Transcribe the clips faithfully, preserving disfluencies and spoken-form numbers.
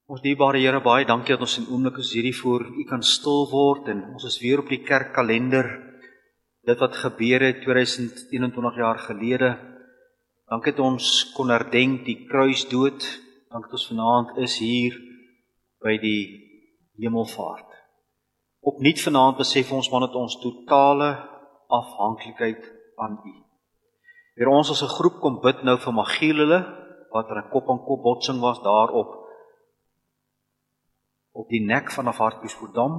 Ons dierbare Here, baie dankie dat ons in oomblik as hierdie voor U kan stil word en ons is weer op die kerkkalender. Dit wat gebeur het tweeduisend eenentwintig jaar gelede. Dankie dat ons kon herdenk die kruisdood. Dankie dat ons vanaand is hier by die hemelvaart. Opnuut vanaand besef ons maar dat ons totale afhanklikheid aan U. Here, ons as 'n groep kom bid nou vir Magilele wat 'n kop-aan-kop botsing was daarop op die nek vanaf Hartbeespoortdam.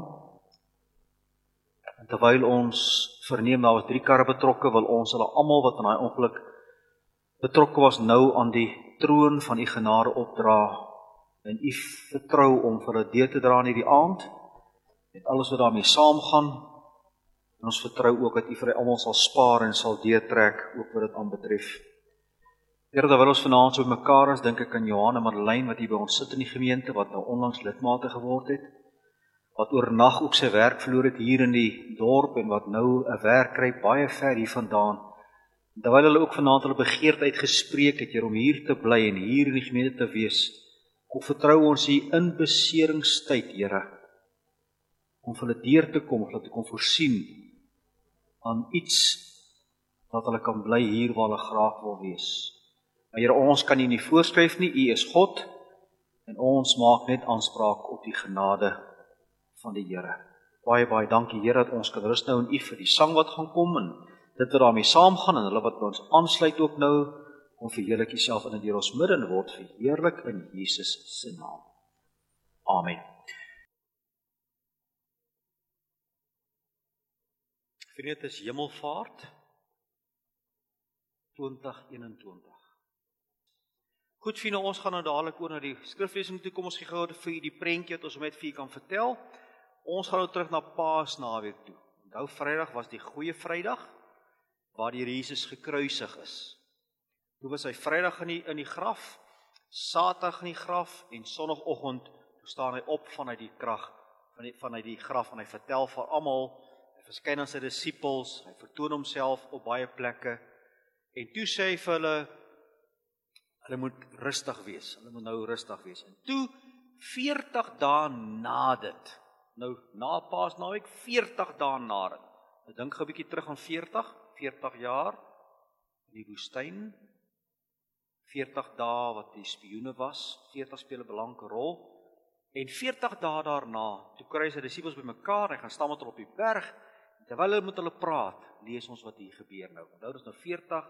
En terwyl ons verneem daar was drie karre betrokke, wil ons hulle almal wat in daai ongeluk betrokke was nou aan die troon van U genade opdra en U vertrou om vir hulle deur te dra in hierdie aand met alles wat daarmee saamgaan. En ons vertrou ook dat U vir hulle almal sal spaar en sal deurtrek ook wat dit aanbetref. Here, terwyl ons vanaand so mekaar is, dink ek aan Johan en Madeleine wat hier by ons sit in die gemeente, wat nou onlangs lidmate geword het, wat oornag ook sy werk verloor het hier in die dorp en wat nou 'n werk kry baie ver hier vandaan. Terwyl hulle ook vanaand hulle begeerte uitgespreek het, Here, om hier te bly en hier in die gemeente te wees, kom vertrou ons U in beseringstyd, Here, om vir hulle deur te kom, dat U kon voorsien aan iets dat hulle kan bly hier waar hulle graag wil wees. Maar Here, ons kan U nie voorskryf nie, U is God, en ons maak net aanspraak op die genade van die Here. Baie, baie dankie, Here, dat ons kan rus nou in U vir die sang wat gaan kom, en dit wat daarmee saamgaan, en hulle wat by ons aansluit ook nou, om verheerlik U self in en deur ons midde, en word verheerlik in Jesus se naam. Amen. Vriende, dit is Hemelvaart twintig eenentwintig. Goed, vriende, ons gaan nou dadelik oor na die skriflesing toe. Kom ons gee gou vir U die prentjie wat ons net vir U kan vertel. Ons gaan nou terug na Paasnaweek toe. Onthou, Vrydag was die goeie Vrydag, waar die Here Jesus gekruisig is. Toe was hy Vrydag in die, in die graf, Saterdag in die graf, en Sondagoggend toe staan hy op vanuit die krag, van die, vanuit die graf, en hy vertel vir almal, hy verskyn aan sy disippels, hy vertoon homself op baie plekke, en toe sê hy vir hulle, hulle moet rustig wees, hulle moet nou rustig wees. En toe, veertig dae na dit, nou na Paasnaweek, veertig dae na dit, ek dink gou 'n bietjie terug aan veertig, veertig jaar, in die woestyn, veertig dae wat die spioene was, veertig speel 'n belangrike rol, en veertig dae daarna, toe kry hy sy disippels bymekaar, hy gaan staan met hulle op die berg, en terwyl hulle met hulle praat, lees ons wat hier gebeur nou. Nou is nou veertig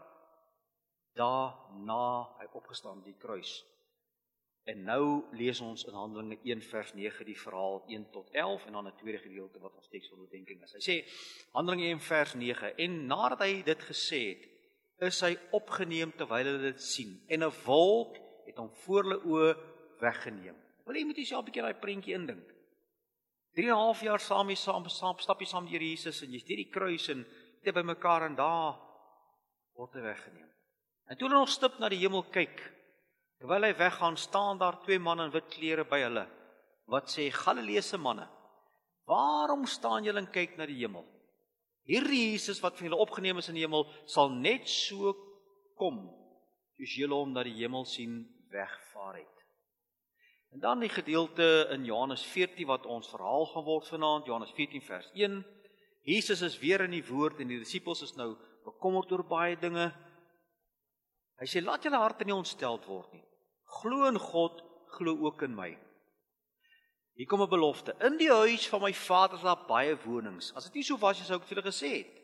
dae na hy opgestaan die kruis. En nou lees ons in Handelinge een vers nege die verhaal een tot elf en dan 'n tweede gedeelte wat ons teks van oordeenking is. Hy sê Handelinge een vers nege, en nadat hy dit gesê het, is hy opgeneem terwyl hulle dit sien, en 'n wolk het hom voor hulle oë weggeneem. Wil jy met jouself 'n bietjie daai prentjie indink? drie en 'n half jaar saam mee saam saam stap jy saam met die Here Jesus en jy's deur die kruis en jy by mekaar en daar word hy weggeneem. En toe hulle nog stip na die hemel kyk, terwyl hy weggaan, staan daar twee manne in wit klere by hulle, wat sê, Galileese manne, waarom staan julle en kyk na die hemel? Hierdie Jesus wat van julle opgeneem is in die hemel, sal net so kom, soos julle hom na die hemel sien wegvaar het. En dan die gedeelte in Johannes veertien, wat ons verhaal gaan word vanaand, Johannes veertien vers een, Jesus is weer in die woord, en die disippels is nou bekommerd oor baie dinge. Hy sê, laat julle harte nie ontsteld word nie. Glo in God, glo ook in my. Hier kom 'n belofte. In die huis van my Vader is daar baie wonings. As dit nie so was, sou ek vir julle gesê het.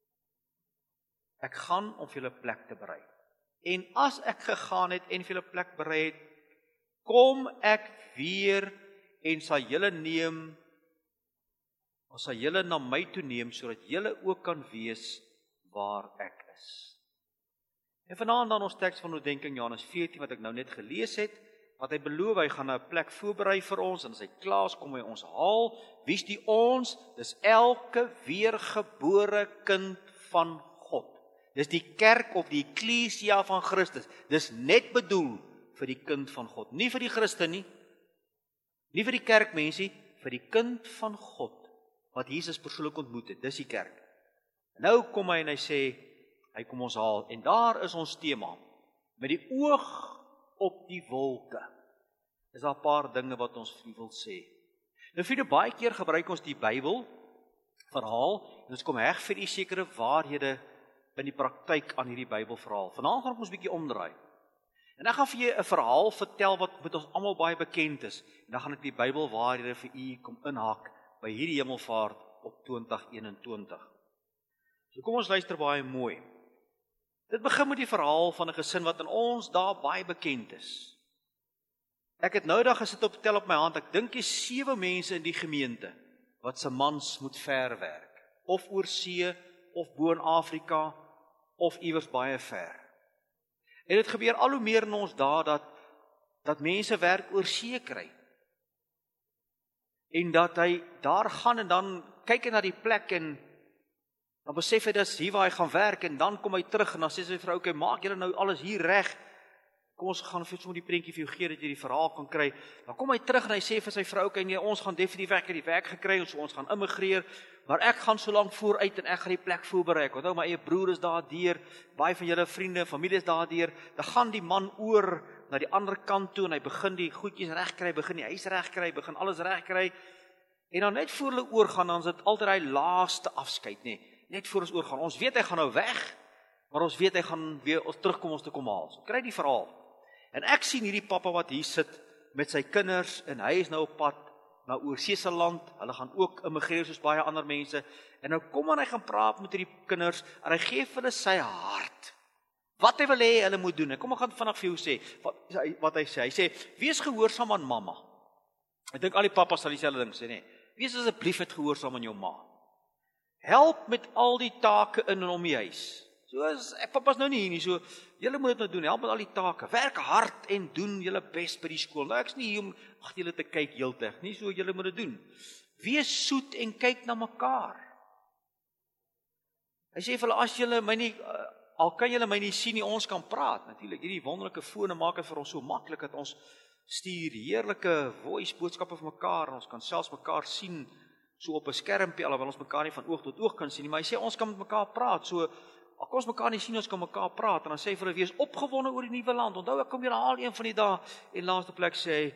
Ek gaan om vir julle plek te berei. En as ek gegaan het en vir julle plek berei het, kom ek weer en sal julle neem, of sal julle na my toe neem, sodat julle ook kan wees waar ek is. En vanaand dan ons teks van oordeenking Johannes veertien, wat ek nou net gelees het, wat hy beloof, hy gaan 'n plek voorberei vir ons, en as hy klaar is, kom hy ons haal. Wie's die ons? Dis elke weergebore kind van God. Dis die kerk of die eklesia van Christus. Dis net bedoel vir die kind van God. Nie vir die Christen nie, nie vir die kerkmensie, vir die kind van God, wat Jesus persoonlik ontmoet het. Dis die kerk. En nou kom hy en hy sê, hy kom ons haal, en daar is ons tema, met die oog op die wolke. is daar 'n paar dinge wat ons vir u wil sê. Nou vriende, baie keer gebruik ons die Bybel verhaal en ons kom heg vir u sekere waarhede in die praktyk aan hierdie Bybelverhaal. Vanaand gaan ek ons 'n bietjie omdraai. En ek gaan vir julle 'n verhaal vertel wat met ons almal baie bekend is. En dan gaan ek die Bybelwaarhede vir u kom inhak by hierdie hemelvaart op twintig eenentwintig. So kom ons luister baie mooi. Dit begin met die verhaal van 'n gesin wat in ons daar baie bekend is. Ek het nou dag gesit op tel op my hand, ek dink is sewe mense in die gemeente wat se mans moet ver werk, of oor see, of bo in Afrika, of iewers baie ver. En dit gebeur al hoe meer in ons dae dat dat mense werk oor see kry. En dat hy daar gaan en dan kyk hy na die plek en dan besef hy dis hier waar hy gaan werk en dan kom hy terug en dan sê sy vrou, "Oké, maak julle nou alles hier reg. Kom ons gaan vir sommer die prentjie vir jou gee dat jy die verhaal kan kry." Dan kom hy terug en hy sê vir sy vrou, "Oké, nee, ons gaan definitief ek het die werk gekry, ons ons gaan immigreer, maar ek gaan so lank vooruit en ek gaan die plek voorberei. Ek onthou my eie broer is daardeur, baie van julle vriende, familie is daardeur." Dan gaan die man oor na die ander kant toe en hy begin die goedjies regkry, begin die huis regkry, begin alles regkry. En dan net voor hulle oorgaan, dan is dit altyd hy laaste afskeid, nê. Net voor ons oorgaan. Ons weet hy gaan nou weg, maar ons weet hy gaan weer ons terugkom ons te kom haal. So kry die verhaal. En ek sien hierdie pappa wat hier sit met sy kinders en hy is nou op pad na oorseese land. Hulle gaan ook immigreer soos baie ander mense. En nou kom hy gaan praat met hierdie kinders en hy gee vir hulle sy hart. Wat hy wil hê hulle moet doen. Kom ek gaan vinnig vir jou sê wat, wat hy sê. Hy sê, wees gehoorsaam aan mamma. Ek dink al die pappas sal dieselfde ding sê, nee. Wees asseblief net gehoorsaam aan jou ma. Help met al die take in en om die huis. So is, ek papa's nou nie hier nie, so, julle moet dit nou doen, help met al die take. Werk hard en doen julle best by die skool. Nou, ek is nie hier om ag julle te kyk heeltyd nie, so julle moet dit doen. Wees soet en kyk na mekaar. Hy sê vir hulle, as julle my nie, uh, al kan julle my nie sien nie, ons kan praat. Natuurlik, hierdie wonderlike fone maak dit vir ons so maklik, dat ons stuur heerlike voice boodskappe vir mekaar, en ons kan selfs mekaar sien, so op 'n skermpie, alhoewel ons mekaar nie van oog tot oog kan sien nie, maar hy sê, ons kan met mekaar praat, so, al kan ons mekaar nie sien, ons kan mekaar praat, en dan sê hy vir hulle, wees opgewonde oor die nuwe land, onthou, ek kom julle haal een van die dae, en laaste plek sê,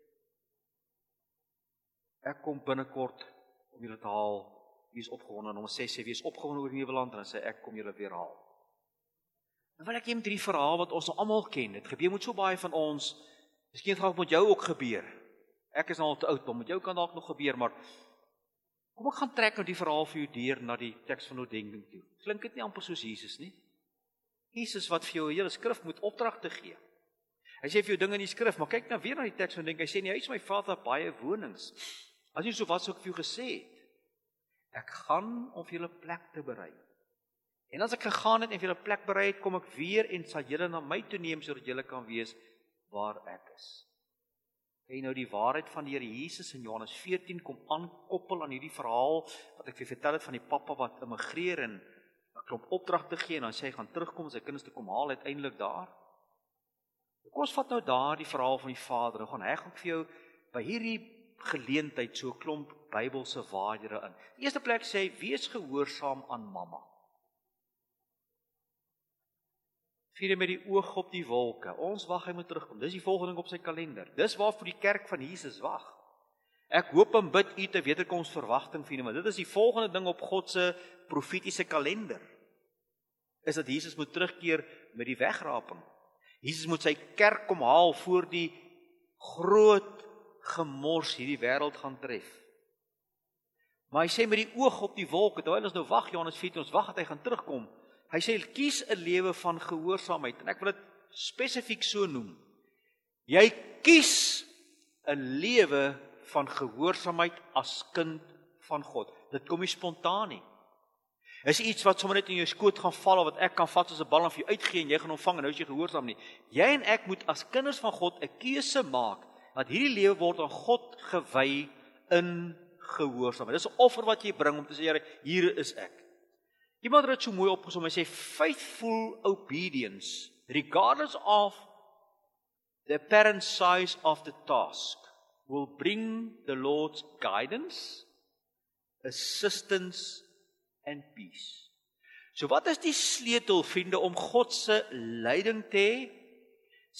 ek kom binnekort, om julle te haal, wees opgewonde, en nommer ses sê, wees opgewonde oor die nuwe land, en dan sê, ek kom julle weer haal. En wil ek hê met hierdie verhaal, wat ons almal ken, dit gebeur met so baie van ons, miskien gaan dit met jou ook gebeur, ek is nou al te oud, maar met jou kan dalk nog gebeur, maar, kom ek gaan trek nou die verhaal vir jou deur na die teks van oordenking toe. Klink dit nie amper soos Jesus nie? Jesus wat vir jou 'n hele skrif moet opdragte gee. Hy sê vir jou dinge in die skrif, maar kyk nou weer na die teks van oordenking. Hy sê nie, hy is my Vader baie wonings. As nie so wat sou ek vir jou gesê het. Ek gaan om vir julle plek te berei. En as ek gegaan het en vir julle plek berei het, kom ek weer en sal julle na my toe neem sodat julle kan weet waar ek is. En nou die waarheid van die Here Jesus in Johannes veertien kom aankoppel aan hierdie verhaal wat ek vir vertel het van die pappa wat immigreer en 'n klomp opdragte gee en dan sê hy gaan terugkom sy kinders te kom haal uiteindelik daar. Kom ons vat nou daar die verhaal van die Vader. Nou gaan hy gaan vir jou by hierdie geleentheid so 'n klomp Bybelse waarhede in. Die eerste plek sê hy wees gehoorsaam aan mamma. Vier met die oog op die wolke. Ons wag hy moet terugkom. Dis die volgende ding op sy kalender. Dis waarvoor die kerk van Jesus wag. Ek hoop en bid u te wederkomsverwagting vir hom. Dit is die volgende ding op God se profetiese kalender. Is dat Jesus moet terugkeer met die wegraping. Jesus moet sy kerk kom haal voor die groot gemors hierdie wêreld gaan tref. Maar hy sê met die oog op die wolke, terwyl ons nou wag, Johannes veertien, ons wag dat hy gaan terugkom. Hy sê, kies 'n lewe van gehoorsaamheid, en ek wil dit spesifiek so noem. Jy kies 'n lewe van gehoorsaamheid as kind van God. Dit kom nie spontaan nie. Is iets wat sommer net in jou skoot gaan val, of wat ek kan vat soos 'n bal en vir jou uitgee, en jy gaan ontvang, en nou is jy gehoorsaam nie. Jy en ek moet as kinders van God 'n keuse maak, dat hierdie lewe word aan God gewy in gehoorsaamheid. Dis 'n offer wat jy bring, om te sê, Here, hier is ek. Iemand het dit so mooi opgesom, hy sê, faithful obedience, regardless of the apparent size of the task, will bring the Lord's guidance, assistance, and peace. So wat is die sleutel, vriende, om God se leiding te hê, sy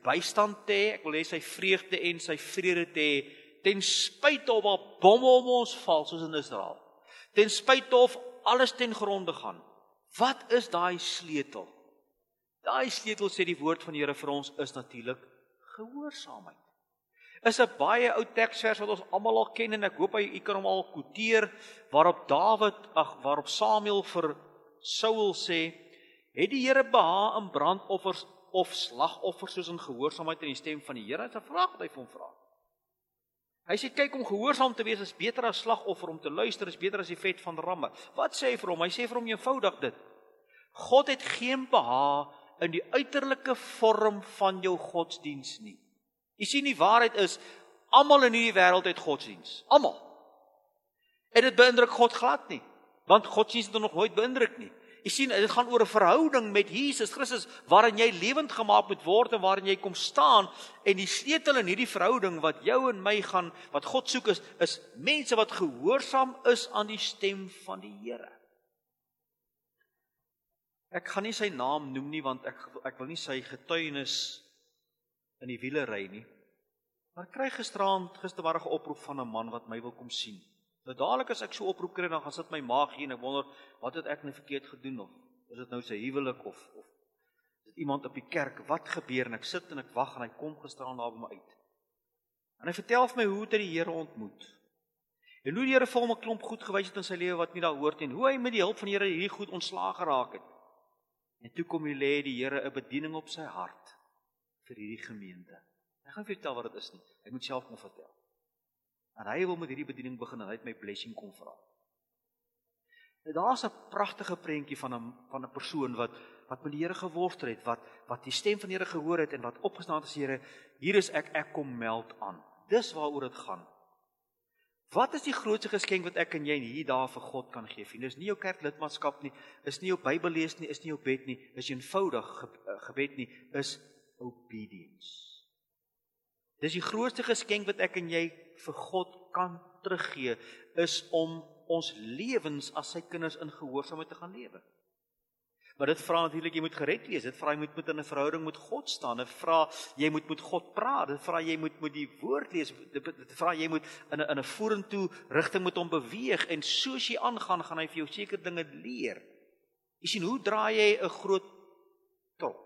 bystand te hê, ek wil hê sy vreugde en sy vrede te hê, ten spyte of daar bomme om ons val, soos in Israel. Ten spyte of alles ten gronde gaan. Wat is daai sleutel? Daai sleutel, sê die woord van die Here vir ons, is natuurlik gehoorsaamheid. Is 'n baie ou teksvers wat ons almal al ken, en ek hoop jy kan hom al quoteer, waarop Dawid, ag, waarop Samuel vir Saul sê, het die Here behaag in brandoffers of slagoffers soos in gehoorsaamheid in die stem van die Here? Dit is 'n vraag wat hy vir hom vra. Hy sê, kyk, om gehoorsaam te wees is beter as slagoffer, om te luister is beter as die vet van ramme. Wat sê hy vir hom? Hy sê vir hom eenvoudig dit. God het geen behaag in die uiterlike vorm van jou godsdiens nie. Jy sien, die waarheid is, almal in hierdie wêreld het godsdiens. Almal. En dit beïndruk God glad nie, want godsdiens het hom nog nooit beïndruk nie. Jy sien, dit gaan oor 'n verhouding met Jesus Christus, waarin jy lewend gemaak moet word en waarin jy kom staan, en die sleutel in hierdie verhouding wat jou en my gaan, wat God soek is, is mense wat gehoorsaam is aan die stem van die Here. Ek gaan nie sy naam noem nie, want ek, ek wil nie sy getuienis in die wiele ry nie, maar ek kry gisterand, gistermiddag 'n oproep van 'n man wat my wil kom sien. Nou dadelik as ek so oproep kry, dan gaan sit my maag hier en ek wonder, wat het ek nou verkeerd gedoen, of is dit nou sy huwelik, of, of is dit iemand op die kerk, wat gebeur, en ek sit en ek wag, en hy kom gisteraan daar by my uit. En hy vertel vir my hoe het hy die Here ontmoet, en hoe die Here vir hom 'n klomp goed gewys het in sy lewe wat nie daar hoort, en hoe hy met die hulp van die Here hierdie goed ontslaag geraak het. En toe kom hy lê die Here 'n bediening op sy hart vir hierdie gemeente. Ek gaan vir vertel wat dit is nie, ek moet self kom vertel. En hy wil met hierdie bediening begin, en hy het my blessing kom vra. Daar is 'n pragtige prentjie van 'n van 'n persoon wat wat met die Here gewortel het, wat wat die stem van die Here gehoor het en wat opgestaan het as Here, hier is ek, ek kom meld aan. Dis waaroor dit gaan. Wat is die grootste geskenk wat ek en jy hier daar vir God kan gee? Vriende, is nie jou kerklidmaatskap nie, is nie jou Bybel lees nie, is nie jou bed nie, is eenvoudig ge, gebed nie, is obedience. Dis die grootste geskenk wat ek en jy vir God kan teruggee, is om ons lewens as sy kinders in gehoorsaamheid te gaan lewe. Maar dit vra natuurlik, jy moet gered wees, dit vra jy moet met in 'n verhouding met God staan, dit vra jy moet met God praat, dit vra jy moet met die woord lees, dit vra jy moet in 'n in 'n vorentoe rigting met hom beweeg, en soos jy aangaan, gaan hy vir jou seker dinge leer. Jy sien, hoe draai jy 'n groot trok?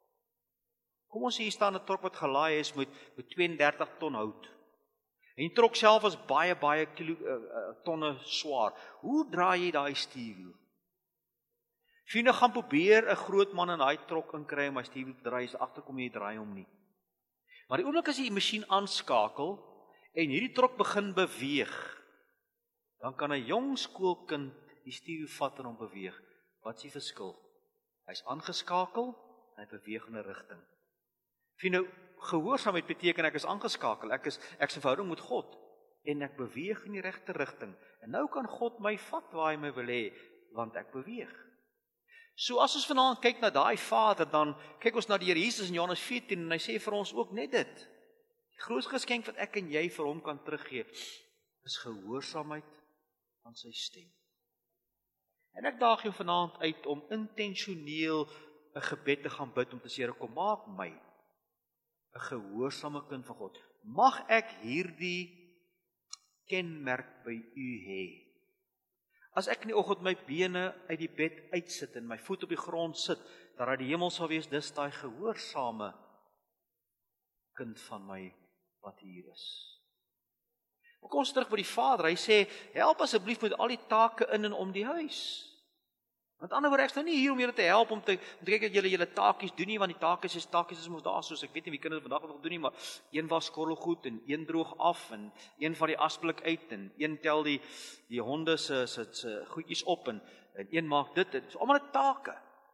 Kom ons sê hier staan 'n trok wat gelaai is met, met twee en dertig ton hout. En die trok self is baie, baie kilo, uh, uh, tonne swaar. Hoe draai jy daai stuurwiel? Vriende, gaan probeer 'n groot man in daai trok inkry om hy stuurwiel te draai, is agterkom jy draai hom nie. Maar die oomblik as jy die masjien aanskakel en hierdie trok begin beweeg, dan kan 'n jong skoolkind die stuurwiel vat en hom beweeg. Wat is die verskil? Hy's aangeskakel en hy beweeg in 'n rigting. Vriende, gehoorsaamheid beteken ek is aangeskakel, ek is ek is in verhouding met God en ek beweeg in die regte rigting. En nou kan God my vat waar hy my wil hê, want ek beweeg. So as ons vanaand kyk na daai Vader, dan kyk ons na die Here Jesus in Johannes veertien en hy sê vir ons ook net dit. Die grootste geskenk wat ek en jy vir hom kan teruggee, is gehoorsaamheid aan sy stem. En ek daag jou vanaand uit om intentioneel 'n gebed te gaan bid om te sê, Here, kom maak my 'n gehoorsame kind van God. Mag ek hierdie kenmerk by u hê. As ek in die oggend my bene uit die bed uitsit en my voet op die grond sit, dat daar die hemel sal wees, dis daai gehoorsame kind van my wat hier is. Maar kom ons terug by die Vader, hy sê, help asseblief met al die take in en om die huis. Want ander woorde, ek is nou nie hier om julle te help om te, om te kyk dat julle julle taakies doen nie, want die taakies is taakies is mos daar soos, ek weet nie wie kinders vandag nog doen nie, maar een was skorrelgoed en een droog af en een van die asblik uit en een tel die die honde se se se goedjies op en en een maak dit, dit is almal 'n take.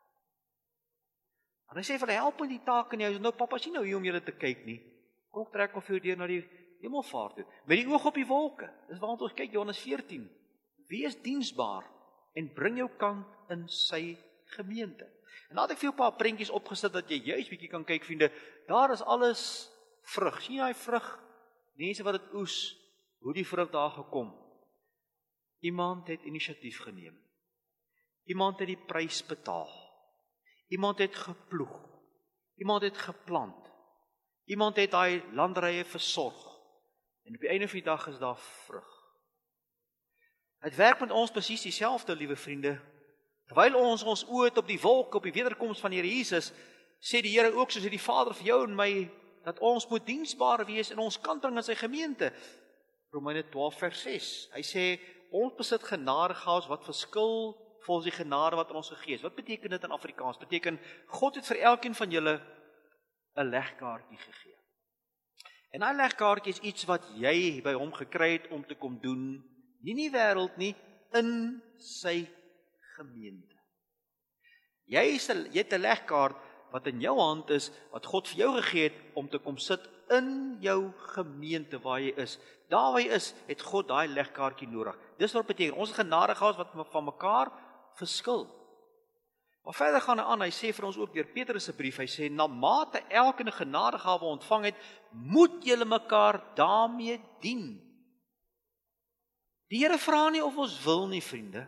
En hy sê vir hulle, help met die take nie, hy sê nou pappa is nie nou hier om julle te kyk nie. Kom trek of jy deur na die hemelvaart toe, met die oog op die wolke. Dis waarna ons kyk, Johannes veertien. Wees diensbaar en bring jou kant in sy gemeente. En laat ek vir jou 'n paar prentjies opgesit dat jy juist bietjie kan kyk, vriende. Daar is alles vrug. Sien jy daai vrug? Mense wat dit oes, hoe die vrug daar gekom. Iemand het inisiatief geneem. Iemand het die prys betaal. Iemand het geploeg. Iemand het geplant. Iemand het daai landerye versorg. En op die einde van die dag is daar vrug. Het werk met ons presies dieselfde, liewe vriende. Terwyl ons ons oë het op die wolk, op die wederkoms van die Here Jesus, sê die Here ook, soos hy die Vader vir jou en my, dat ons moet diensbaar wees in ons kant bring in sy gemeente. Romeine twaalf vers ses. Hy sê, ons besit genadegaves wat verskil volgens die genade wat in ons gegee is. Wat beteken dit in Afrikaans? Beteken, God het vir elkeen van julle 'n legkaartjie gegee. En daai legkaartjie is iets wat jy by hom gekry het om te kom doen, nie in die wêreld nie, in sy gemeente. Jy, is 'n, jy het 'n legkaart wat in jou hand is, wat God vir jou gegee het om te kom sit in jou gemeente waar jy is. Daar waar jy is, het God daai legkaartjie nodig. Dis wat beteken, ons genadegaves wat van mekaar verskil. Maar verder gaan hy aan, hy sê vir ons ook deur Petrus se brief, hy sê, na mate elke 'n genadegawe ontvang het, moet julle mekaar daarmee dien. Die Here vra nie of ons wil nie, vriende.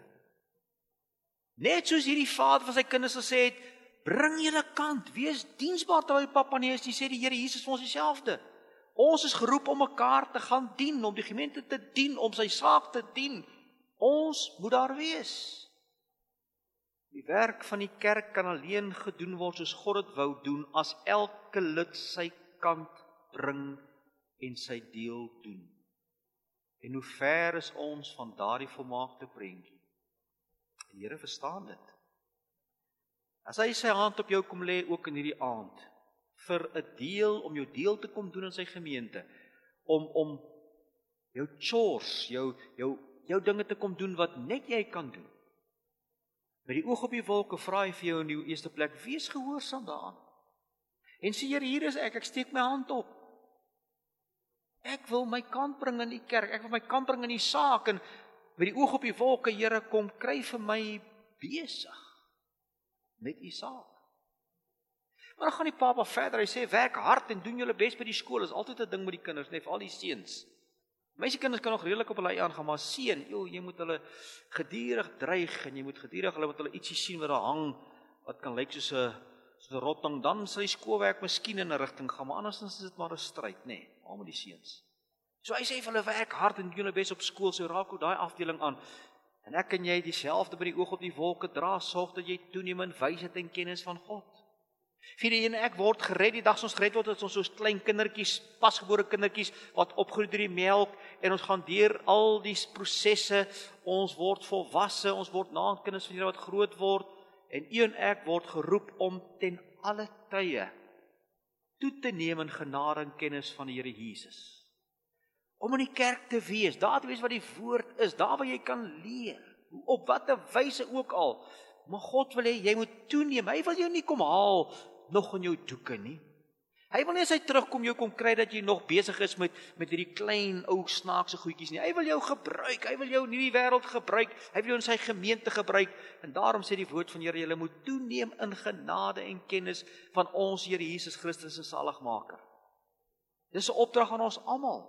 Net soos hierdie Vader van sy kinders gesê het, bring julle kant, wees diensbaar terwyl Papa nie is nie, sê die Here Jesus vir ons dieselfde. Ons is geroep om mekaar te gaan dien, om die gemeente te dien, om sy saak te dien. Ons moet daar wees. Die werk van die kerk kan alleen gedoen word soos God dit wou doen, as elke lid sy kant bring en sy deel doen. En hoe ver is ons van daardie volmaakte prentjie? Die Here verstaan dit. As hy sy hand op jou kom lê, ook in hierdie aand, vir 'n deel, om jou deel te kom doen in sy gemeente, om, om jou chores, jou, jou, jou dinge te kom doen wat net jy kan doen. Met die oog op die wolke vra hy vir jou in die eerste plek, wees gehoorsaam daaraan. En sê, Here, hier is ek, ek steek my hand op. Ek wil my kant bring in die kerk, ek wil my kant bring in die saak, en met die oog op die wolke, Here, kom kry vir my besig met die saak. Maar dan gaan die Papa verder, hy sê, werk hard en doen julle bes by die skool, is altyd 'n ding met die kinders, net vir al die seuns. Meisiekinders kan nog redelik op hulle eie aangaan, maar seun, joh, jy moet hulle gedurig dreig, en jy moet gedurig, hulle moet hulle ietsie sien wat daar hang, wat kan lyk soos 'n soos 'n rotting, dan sal die skoolwerk miskien in 'n rigting gaan, maar anders is dit maar 'n stryd, nê, nee, al met die seuns. So hy sê vir hulle, werk hard en doen julle bes op skool, so raak ook daai afdeling aan. En ek en jy dieselfde by die oog op die wolke dra, sorg dat jy toeneem in wysheid en kennis van God. Vierde en ek word gered, die dag ons gered word, is ons soos klein kindertjies, pasgebore kindertjies, wat opgegroei deur die melk, en ons gaan deur al die prosesse, ons word volwasse, ons word na kinders van Here wat groot word, en u en ek word geroep om ten alle tye toe te neem in genade en kennis van die Here Jesus. Om in die kerk te wees, daar te wees wat die woord is, daar waar jy kan leer, op watter wyse ook al, maar God wil hê, jy moet toeneem, hy wil jou nie kom haal, nog in jou doeke nie. Hy wil nie as hy terugkom jou kom kry, dat jy nog besig is met, met hierdie klein, ou snaakse goedjies nie, hy wil jou gebruik, hy wil jou in die wêreld gebruik, hy wil jou in sy gemeente gebruik, en daarom sê die woord van die Here, julle moet toeneem in genade en kennis van ons Here Jesus Christus se saligmaker. Dis 'n opdrag aan ons almal,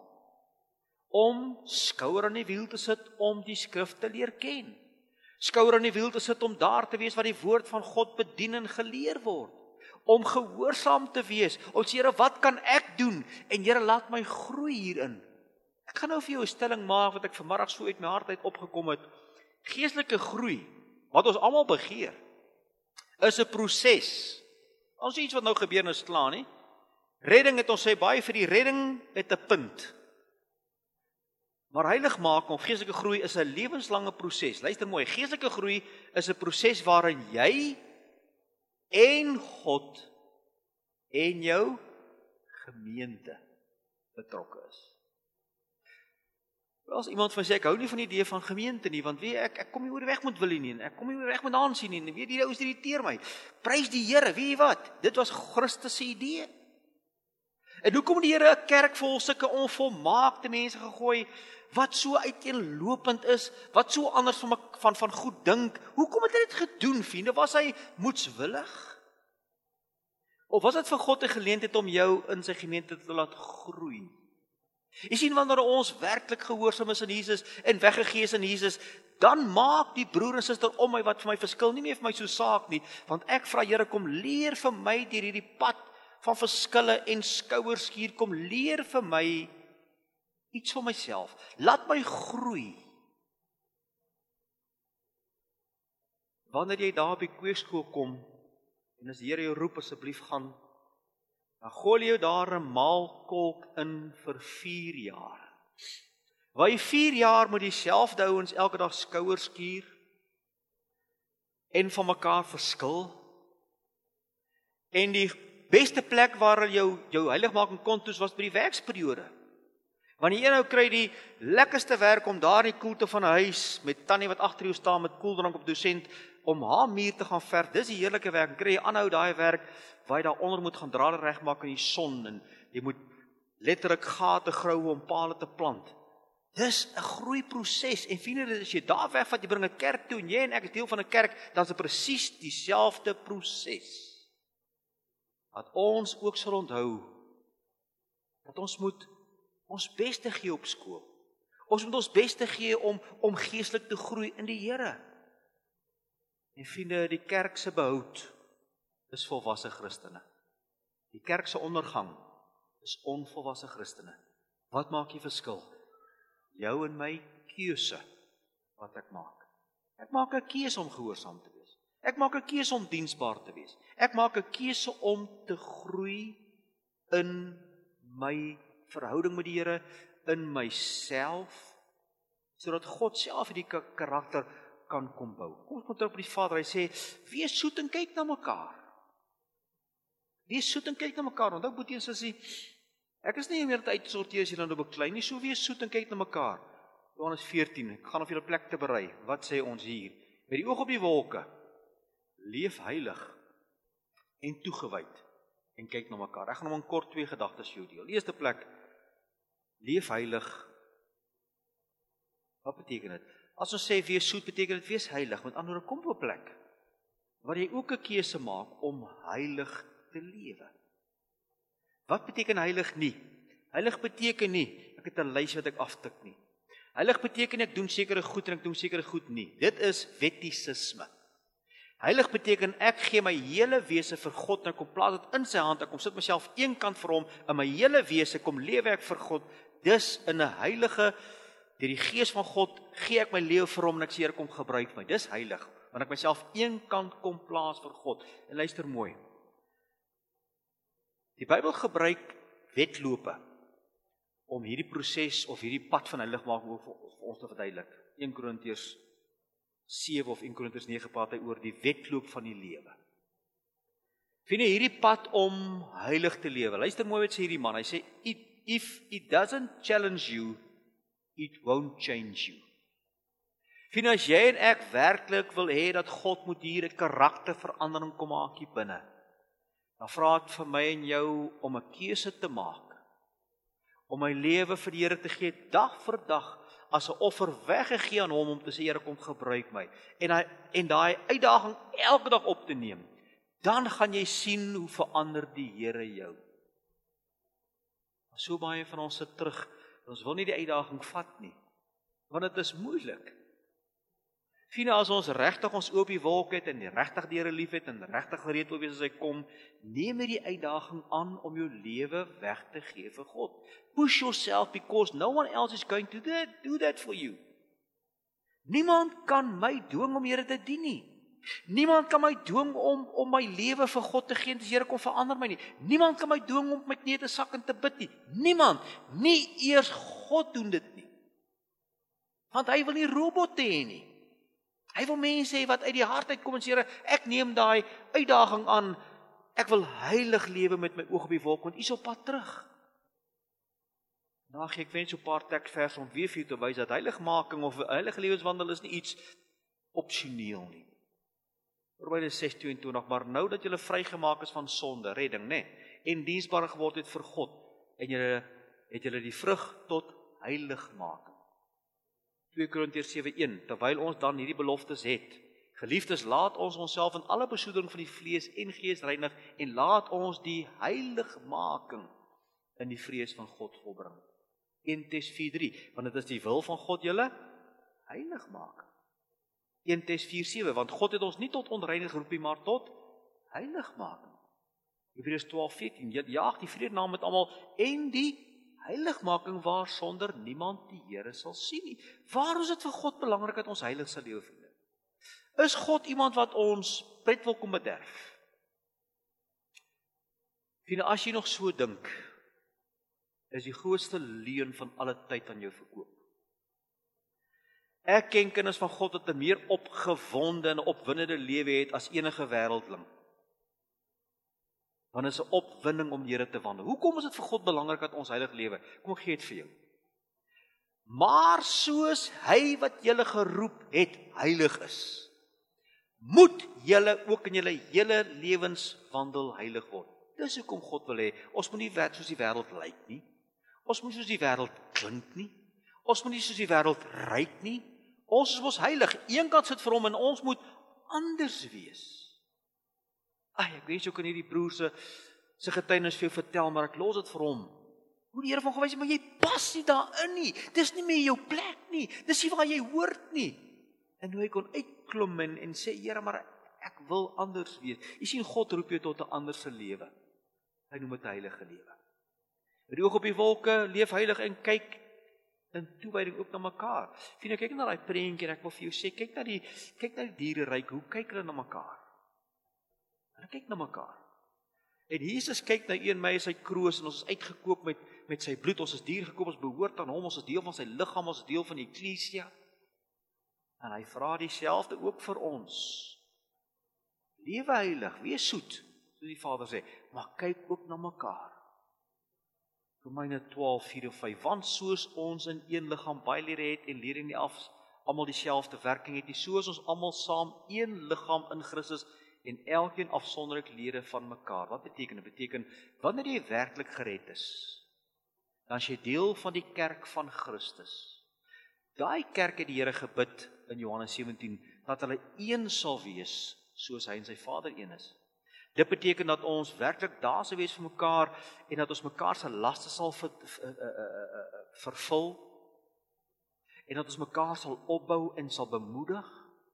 om skouer aan die wiel te sit, om die skrif te leer ken. Skouer aan die wiel te sit, om daar te wees waar die woord van God bedien en geleer word. Om gehoorsaam te wees, om sê, Here, wat kan ek doen? En Here, laat my groei hierin. Ek gaan nou vir jou 'n stelling maak, wat ek vanmiddag so uit my hart uit opgekom het. Geestelike groei, wat ons almal begeer, is 'n proses. Ons iets wat nou gebeur en is klaar nie. Redding het ons sê, baie vir die redding het 'n punt. Maar heiligmaking of geestelike groei is 'n lewenslange proses. Luister mooi, geestelike groei is 'n proses waarin jy en God en jou gemeente betrokke is. As iemand van sê, ek hou nie van die idee van gemeente nie, want weet ek, ek kom nie oor die weg met Willie nie, en ek kom nie oor die weg met Hansie nie, en weet die ou is irriteer my. Prys die Here, weet jy wat? Dit was Christus se idee. En hoekom die Here 'n kerk vol sulke onvolmaakte mense gegooi, wat so uiteenlopend is, wat so anders van, van, van goed dink? Hoekom het hy dit gedoen, vriende? Was hy moedswillig? Of was dit vir God 'n geleentheid om jou in sy gemeente te laat groei? Jy sien, wanneer ons werklik gehoorsaam is in Jesus en weggegee is in Jesus, dan maak die broer en suster om my wat vir my verskil nie meer vir my so saak nie, want ek vra, Here, kom leer vir my deur hierdie pad van verskille en skouerskuur, kom leer vir my iets van myself. Laat my groei. Wanneer jy daar op die kweekskool kom, en as die Here jou roep, asseblief gaan, dan gooi jy daar 'n maalkolk in vir vier jaar. Waar jy vier jaar met dieselfde ouens elke dag skouers skuur, en van mekaar verskil, en die beste plek waar hulle jou, jou heiligmaking kon toets was by die werksperiode. Want die een ou kry die lekkerste werk om daar in die koelte van 'n huis, met tannie wat agter jou staan met koeldrank op dosent, om haar muur te gaan verf. Dis die heerlike werk. En kry jy aanhou daai werk waar jy daaronder moet gaan drade regmaak in die son, en jy moet letterlik gate grou om pale te plant. Dis 'n groeiproses, en vriende, as jy daar wegvat, jy bring 'n kerk toe, en jy en ek is deel van 'n kerk, dan is dit presies dieselfde proses. Dat ons ook sal onthou, dat ons moet ons beste gee op skool. Ons moet ons beste gee om, om geestelik te groei in die Here. En vriende, die kerk se behoud is volwasse Christene. Die kerk se ondergang is onvolwasse Christene. Wat maak die verskil? Jou en my keuse wat ek maak. Ek maak 'n keuse om gehoorsaam te wees. Ek maak 'n keuse om diensbaar te wees. Ek maak 'n keuse om te groei in my verhouding met die Here, in myself, sodat God self hierdie karakter kan kom bou. Kom ons kom terug by die Vader. Hy sê, wees soet en kyk na mekaar. Wees soet en kyk na mekaar. Onthou boetie en sussie, ek is nie meer te uitsorteer as jy dan op 'n klein nie, so wees soet en kyk na mekaar. Johannes veertien, ek gaan op julle plek te berei. Wat sê ons hier? Met die oog op die wolke, leef heilig en toegewyd en kyk na mekaar. Ek gaan hom in kort twee gedagtes vir jou deel. Eerste plek, leef heilig. Wat beteken dit? As ons sê wees soet, beteken dit wees heilig. Met ander woorde, kom op 'n plek waar jy ook 'n keuse maak om heilig te lewe. Wat beteken heilig nie? Heilig beteken nie, ek het 'n lys wat ek aftik nie. Heilig beteken nie, ek doen sekere goed en ek doen sekere goed nie. Dit is wettisisme. Heilig beteken, ek gee my hele wese vir God, en ek kom plaas dit in sy hand, ek kom sit myself eenkant vir hom, in my hele wese kom lewe ek vir God. Dis in 'n heilige, deur die Gees van God, gee ek my lewe vir hom, en ek sê, Here, kom gebruik my. Dis heilig, want ek myself eenkant kom plaas vir God. En luister mooi. Die Bybel gebruik wetlope om hierdie proses of hierdie pad van heiligmaking vir ons te verduidelik. Eerste Korintiërs sewe of Eerste Korintiërs nege praat hy oor die wedloop van die lewe. Vind jy hierdie pad om heilig te lewe? Luister mooi wat sê hierdie man. Hy sê, if it doesn't challenge you, it won't change you. Vind as jy en ek werklik wil hê dat God moet hier 'n karakterverandering kom maak hier binne, dan vra dit vir my en jou om 'n keuse te maak, om my lewe vir die Here te gee, dag vir dag, as 'n offer weggegee aan hom, om te sê, Here, kom gebruik my, en hy, en daai uitdaging elke dag op te neem, dan gaan jy sien hoe verander die Here jou. So baie van ons sit terug, ons wil nie die uitdaging vat nie, want dit is moeilik. Vriende, as ons regtig ons oop die wolk het, en regtig die Here lief het, en regtig gereed wil wees as hy kom, neem jy die uitdaging aan om jou lewe weg te gee vir God. Push yourself, because no one else is going to do that for you. Niemand kan my dwing om Here te dien nie. Niemand kan my dwing om, om my lewe vir God te gee, en te sê, Here, kom verander my nie. Niemand kan my dwing om met knie te sak en te bid nie. Niemand, nie eers God doen dit nie. Want hy wil nie robotte hê nie. Hy wil mense hê wat uit die hart uitkom en sê, Here, ek neem daai uitdaging aan, ek wil heilig lewe met my oog op die wolk, want U is op pad terug. Nou gee ek wens so 'n paar teksverse om weer vir u te wys dat heiligmaking of heilige lewenswandel is nie iets opsioneel nie. Romeine ses tweeëntwintig, maar nou dat julle vrygemaak is van sonde, redding, nê, nee, en diensbaar geword het vir God, en julle het julle die vrug tot heiligmaking. twee Korintiërs sewe een, terwyl ons dan hierdie beloftes het, geliefdes, laat ons onsself in alle besoedeling van die vlees en gees reinig, en laat ons die heiligmaking in die vrees van God volbring. Eerste Tess vier drie, want dit is die wil van God julle heilig maak. Eerste Tess vier sewe, want God het ons nie tot onreiniging geroep nie, maar tot heiligmaking. Hebreërs twaalf veertien, jaag die vrede na met almal en die heiligmaking waar sonder niemand die Here sal sien nie. Waar is dit vir God belangrik dat ons heilig sal lewe, vriende? Is God iemand wat ons pret wil kom bederf? Vriende, as jy nog so dink, is die grootste leuen van alle tyd aan jou verkoop. Ek ken kinders van God wat 'n meer opgewonde en opwindende lewe het as enige wêreldling. Want is 'n opwinding om die Here te wandel. Hoekom is dit vir God belangrik dat ons heilig lewe? Kom ek gee dit vir jou. Maar soos hy wat julle geroep het, heilig is, moet julle ook in julle hele lewenswandel heilig word. Dis hoekom God wil hê, ons moet nie werk soos die wêreld lyk nie. Ons moet soos die wêreld klink nie. Ons moet nie soos die wêreld ryk nie. Ons is mos heilig. Eenkant sit vir hom en ons moet anders wees. Ai, ek weet jy kan hierdie broer se se getuienis vir jou vertel, maar ek los dit vir hom. Hoe die Here van gewys het, maar jy pas nie daarin nie. Dis nie meer jou plek nie. Dis nie waar jy hoort nie. En hoe hy kon uitklom en, en sê, Here, maar ek wil anders wees. Jy sien, God roep jou tot 'n anderse lewe. Hy noem dit 'n heilige lewe. Met die oog op die wolke, leef heilig en kyk in toewyding ook na mekaar. Vriende, kyk na daai prentjie en ek wil vir jou sê, kyk na die kyk na die diereryk, hoe kyk hulle na mekaar? Hulle kyk na mekaar. En Jesus kyk na een my as hy kroos en ons is uitgekoop met met sy bloed, ons is duur gekoop, ons behoort aan hom, ons is deel van sy liggaam, ons is deel van die eklesia. En hy vra dieselfde ook vir ons. Lewe heilig, wees soet, soos die Vader sê, maar kyk ook na mekaar. Romeine twaalf, vier of vyf, want soos ons in een liggaam baie lede het en lede nie af, almal dieselfde werking het nie, so is ons almal saam een liggaam in Christus en elkeen afsonderlik lede van mekaar. Wat beteken dit? Beteken, wanneer jy werklik gered is, dan is jy deel van die kerk van Christus. Daai kerk het die Here gebid in Johannes sewentien, dat hulle een sal wees, soos hy en sy Vader een is. Dit beteken dat ons werklik daar sal wees vir mekaar en dat ons mekaar se laste sal ver, ver, ver, vervul en dat ons mekaar sal opbou en sal bemoedig.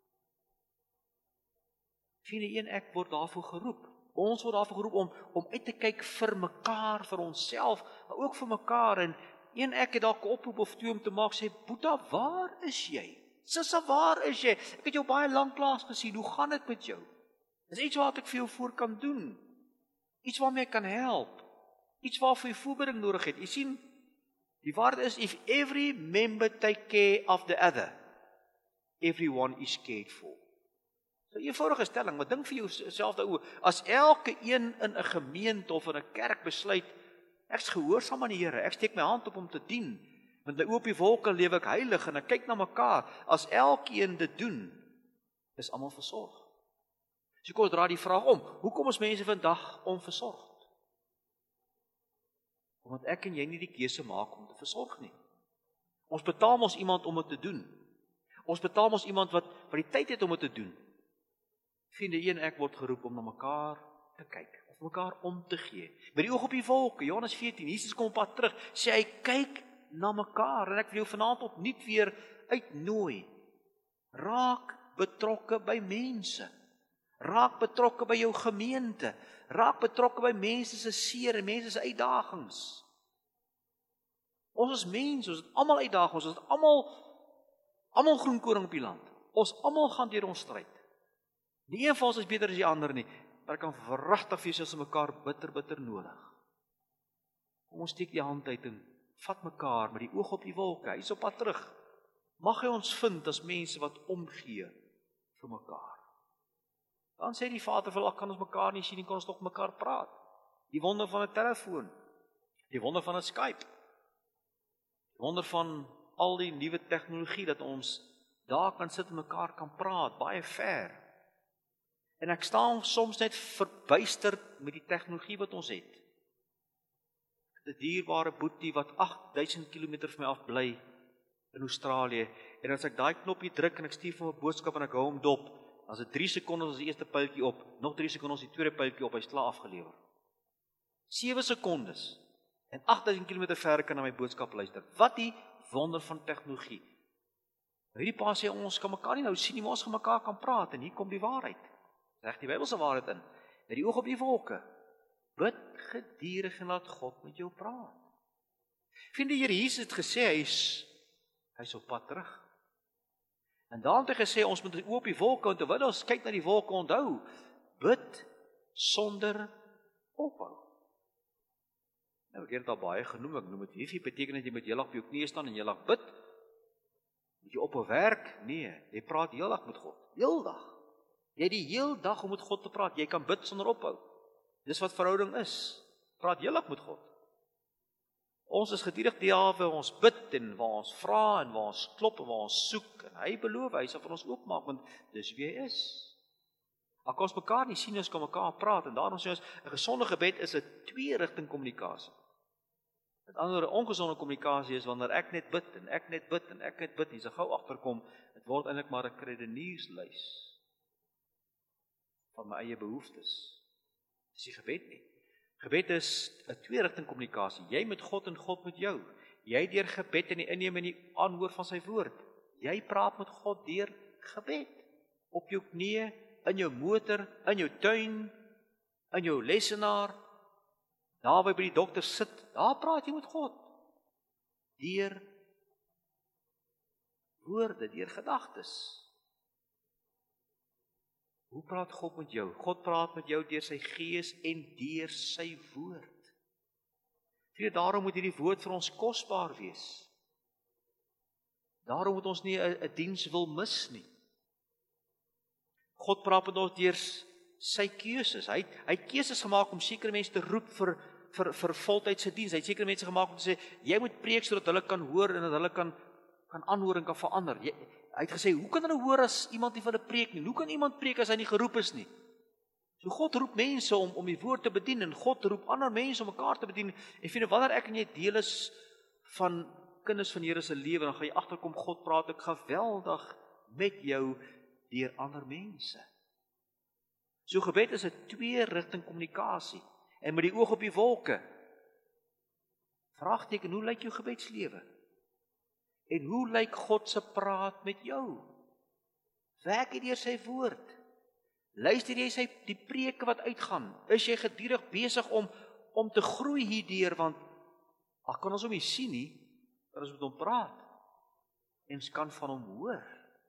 Vriende, een ek word daarvoor geroep. Ons word daarvoor geroep om om uit te kyk vir mekaar, vir onsself, maar ook vir mekaar. En een ek het dalk 'n oproep of twee om te maak, sê, Boeta, waar is jy? Sissa, waar is jy? Ek het jou baie lank lank gesien. Hoe gaan dit met jou? Dis iets wat ek vir jou voor kan doen. Iets waarmee ek kan help. Iets waarvoor jy voorbereiding nodig het. Jy sien, die waarheid is, if every member take care of the other, everyone is cared for. So 'n eenvoudige stelling, maar dink vir jouself daaroor. As elke een in 'n gemeente of in 'n kerk besluit, ek's gehoorsaam aan die Here, ek steek my hand op om te dien, met my oë op die wolke lewe ek heilig en ek kyk na mekaar. As elkeen dit doen, is almal versorg. So kom ons draai die vraag om, hoekom is mense vandag onversorgd? Omdat ek en jy nie die keuse maak om te versorg nie. Ons betaal ons iemand om dit te doen. Ons betaal ons iemand wat wat die tyd het om dit te doen. Vriende, een ek word geroep om na mekaar te kyk, of mekaar om te gee. Met die oog op die wolke, Johannes veertien, Jesus kom op pad terug, sê hy, kyk na mekaar, en ek wil jou vanaand opnuut weer uitnooi. Raak betrokke by mense. Raak betrokke by jou gemeente. Raak betrokke by mense se seer en mense se uitdagings. Ons is mense, ons het almal uitdagings, ons het almal almal groenkoring op die land. Ons almal gaan deur ons stryd. Nie een van ons is beter as die ander nie, maar ek kan verragtig wees as ons mekaar bitter bitter nodig. Kom ons steek die hand uit en vat mekaar met die oog op die wolke. Hy is op pad terug. Mag hy ons vind as mense wat omgee vir mekaar. Dan sê die Vader, wel, kan ons mekaar nie sien nie, kan ons tog mekaar praat. Die wonder van 'n telefoon, die wonder van 'n Skype, die wonder van al die nuwe tegnologie dat ons daar kan sit en mekaar kan praat, baie ver. En ek staan soms net verbuisterd met die tegnologie wat ons het. 'n Dierbare boetie wat agt duisend kilometer van my af bly in Australië, en as ek daai knoppie druk en ek stuur vir 'n boodskap en ek hou hom dop, dan is dit drie sekondes as die eerste pyltjie op, nog drie sekondes as die tweede pyltjie op, hy's klaar afgelewer. sewe sekondes en agt duisend kilometer ver kan na my boodskap luister. Wat die wonder van tegnologie. Hierdie pa sê ons kan mekaar nie nou sien nie, maar ons gaan mekaar kan praat, en hier kom die waarheid. Reg die Bybelse waarheid in. Met die oog op die wolke. Bid gedurig en laat God met jou praat. Vind die Here Jesus het gesê, hy is, hy is op pad terug. En daarom het hy gesê, ons moet op die wolke, en terwyl ons kyk na die wolke, onthou, bid sonder ophou. Nou, ek het dit al baie genoem, ek noem het hierdie, beteken dat jy met heeldag op jou knie staan, en heeldag bid, moet jy ophou werk? Nee, jy praat heeldag met God, heeldag. Jy het die heel dag om met God te praat, jy kan bid sonder ophou. Dis wat verhouding is, praat heeldag met God. Ons is gedurig die dae waar ons bid, en waar ons vra, en waar ons klop, en waar ons soek, en hy beloof, hy sal vir ons oopmaak, want dis wie hy is. As ons mekaar nie sien, ons kan mekaar praat, en daarom sê ons, 'n gesonde gebed is 'n twee-rigting kommunikasie. Met ander woorde, ongesonde kommunikasie is wanneer ek net bid, en ek net bid, en ek net bid, en jy gou agterkom, dit word eintlik maar 'n kredeniersluis van my eie behoeftes. Dis nie gebed nie. Gebed is 'n twee-rigting kommunikasie, jy met God en God met jou. Jy deur gebed en die inneem en die aanhoor van sy woord. Jy praat met God deur gebed, op jou knieë, in jou motor, in jou tuin, in jou lesenaar, daar waar jy by die dokter sit, daar praat jy met God. Deur woorde, deur gedagtes. Hoe praat God met jou? God praat met jou deur sy gees en deur sy woord. Vriende, daarom moet hierdie woord vir ons kosbaar wees. Daarom moet ons nie 'n 'n diens wil mis nie. God praat met ons deur sy keuses. Hy hy het keuses gemaak om sekere mense te roep vir vir vir voltydse diens. Hy het sekere mense gemaak om te sê jy moet preek sodat hulle kan hoor en dat hulle kan kan aanhoor en kan verander. Jy, hy het gesê, hoe kan hulle hoor as iemand nie vir hulle preek nie? Hoe kan iemand preek as hy nie geroep is nie? So God roep mense om om die woord te bedien, en God roep ander mense om mekaar te bedien. En vind, wanneer ek en jy deel is van kinders van die Here se lewe, dan gaan jy agterkom, God praat ek geweldig met jou deur ander mense. So gebed is 'n twee-rigting kommunikasie, en met die oog op die wolke. Vraagteken, hoe lyk jou gebedslewe? En hoe lyk God se praat met jou? Werk jy deur sy woord? Luister jy sy die preke wat uitgaan? Is jy gedurig besig om om te groei hierdeur, want ag kan ons hom nie sien nie, dat ons met hom praat en ons kan van hom hoor.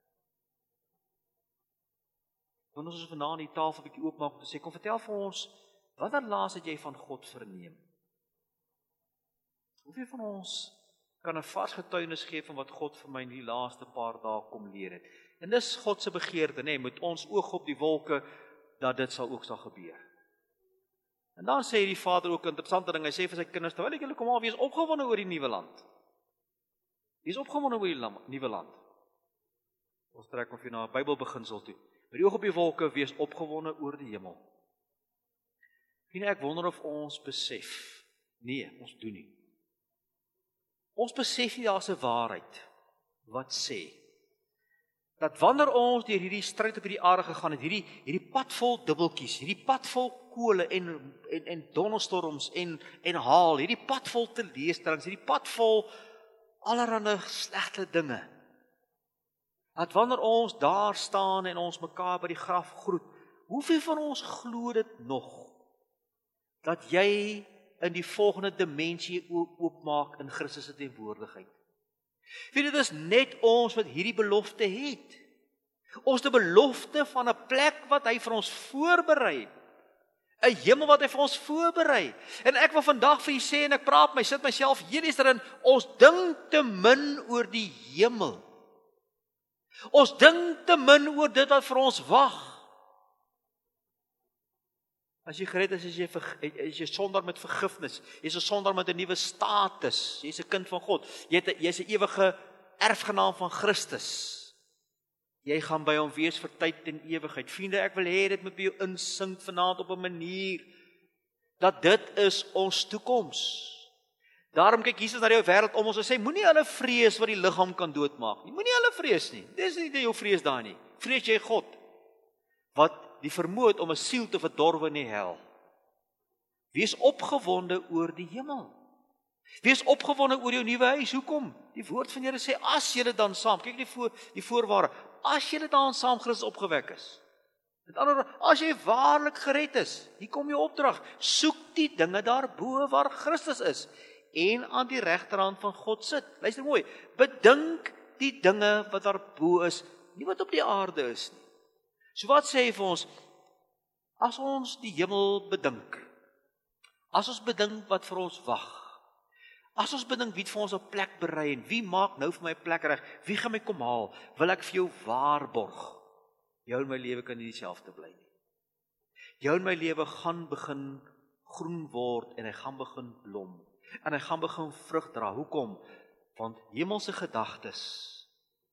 Want ons is vanaand die tafel 'n bietjie oopmaak om te sê, kom vertel vir ons, watter laas het jy van God verneem? Hoeveel van ons kan 'n vars getuienis gee van wat God vir my in die laaste paar dae kom leer het? En dis God se begeerte, nê, met ons oog op die wolke, dat dit sal ook sal gebeur. En dan sê die Vader ook 'n interessante ding, hy sê vir sy kinders, terwyl ek julle kom al wees opgewonde oor die nuwe land. Wees opgewonde oor die nuwe land. Ons trek of jy na 'n Bybelbeginsel toe. Met die oog op die wolke, wees opgewonde oor die hemel. En ek wonder of ons besef, nee, ons doen nie. Ons besef nie daar's 'n waarheid wat sê dat wanneer ons deur hierdie stryd op hierdie aarde gegaan het, hierdie hierdie pad vol dubbeltjies, hierdie pad vol kole en en en donderstorms en en haal, hierdie pad vol teleurstellings, hierdie pad vol allerlei slegte dinge. Dat wanneer ons daar staan en ons mekaar by die graf groet, hoeveel van ons glo dit nog dat jy in die volgende dimensie oopmaak in Christus se teenwoordigheid? Weet jy, dit is net ons wat hierdie belofte het. Ons het 'n belofte van 'n plek wat hy vir ons voorberei. 'n Hemel wat hy vir ons voorberei. En ek wil vandag vir julle sê, en ek praat my, sit myself hierdie erin, ons dink te min oor die hemel. Ons dink te min oor dit wat vir ons wag. As jy gered is, is jy, is jy sondaar met vergifnis. Jy's 'n sondaar met 'n nuwe status. Jy's 'n kind van God. Jy het, jy's 'n ewige erfgenaam van Christus. Jy gaan by hom wees vir tyd en ewigheid. Vriende, ek wil hê dit moet by jou insink vanaand op 'n manier dat dit is ons toekoms. Daarom kyk Jesus na die wêreld om ons en sê, moenie hulle vrees wat die liggaam kan doodmaak nie. Moenie hulle vrees nie. Dis nie jou vrees daar nie. Vrees jy God wat die vermoë het om 'n siel te verdorwe in die hel. Wees opgewonde oor die hemel. Wees opgewonde oor jou nuwe huis. Hoekom? Die woord van Here sê, as julle dan saam, kyk die voor die voorware, as julle dan saam Christus opgewek is. Met ander woorde, as jy waarlik gered is, hier kom jou opdrag, soek die dinge daarbo waar Christus is, en aan die regterhand van God sit. Luister mooi, bedink die dinge wat daarbo is, nie wat op die aarde is nie. So wat sê hy vir ons? As ons die hemel bedink, as ons bedink wat vir ons wag, as ons bedink wie het vir ons 'n plek berei en wie maak nou vir my 'n plek reg, wie gaan my kom haal, wil ek vir jou waarborg, jou in my lewe kan nie dieselfde bly nie. Jou in my lewe gaan begin groen word en hy gaan begin blom en hy gaan begin vrug dra. Hoekom? Want hemelse gedagtes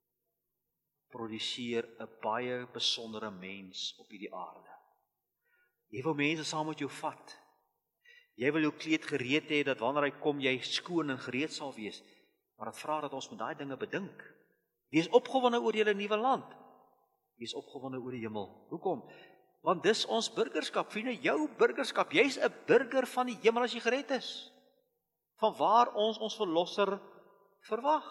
produseer 'n baie besondere mens op hierdie aarde. Jy wil mense saam met jou vat. Jy wil jou kleed gereed hê, dat wanneer hy kom, jy skoon en gereed sal wees. Maar dit vra dat ons met daai dinge bedink. Wees opgewonde oor julle nuwe land. Wees opgewonde oor die hemel. Hoekom? Want dis ons burgerskap, vriende, jou burgerskap. Jy's 'n burger van die hemel as jy gered is. Van waar ons ons verlosser verwag.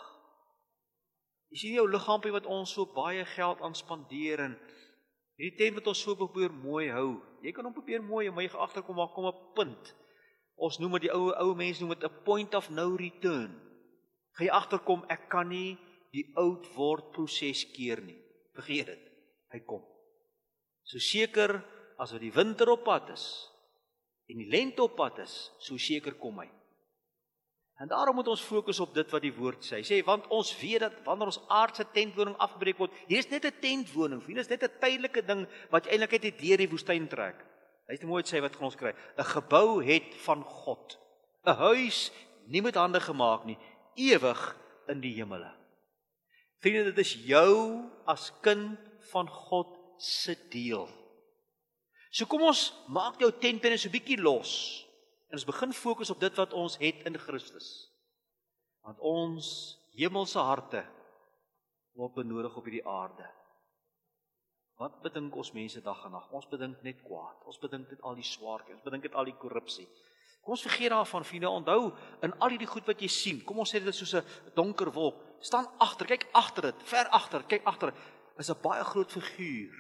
Jy sien jou liggaampie wat ons so baie geld aan spandeer en hierdie tent wat ons so probeer mooi hou. Jy kan hom probeer mooi hou, maar jy gaan agterkom maar kom 'n punt. Ons noem dit die ou ou mense noem dit 'n point of no return. Gaan jy agterkom ek kan nie die oud word proses keer nie. Vergeet dit. Hy kom. So seker as wat die winter op pad is en die lente op pad is, so seker kom hy. En daarom moet ons fokus op dit wat die woord sê. Hy sê, want ons weet dat wanneer ons aardse tentwoning afgebreek word, hier is net 'n tentwoning, hier is net 'n tydelike ding wat eintlik uit deur die woestyn trek. Hy het mooi sê wat gaan ons kry. 'n Gebou het van God. 'n Huis nie met hande gemaak nie, ewig in die hemele. Vriende, dit is jou as kind van God se deel. So kom ons maak jou tentwoning so 'n bietjie los. En ons begin fokus op dit wat ons het in Christus. Want ons hemelse harte word benodig op hierdie aarde. Wat bedink ons mense dag en nag? Ons bedink net kwaad. Ons bedink net al die swaarkry. Ons bedink net al die korrupsie. Kom ons vergeet daarvan, vriende. Onthou, in al die goed wat jy sien, kom ons sê dit is soos 'n donker wolk. Staan agter, kyk agter dit, ver agter, kyk agter. Is 'n baie groot figuur.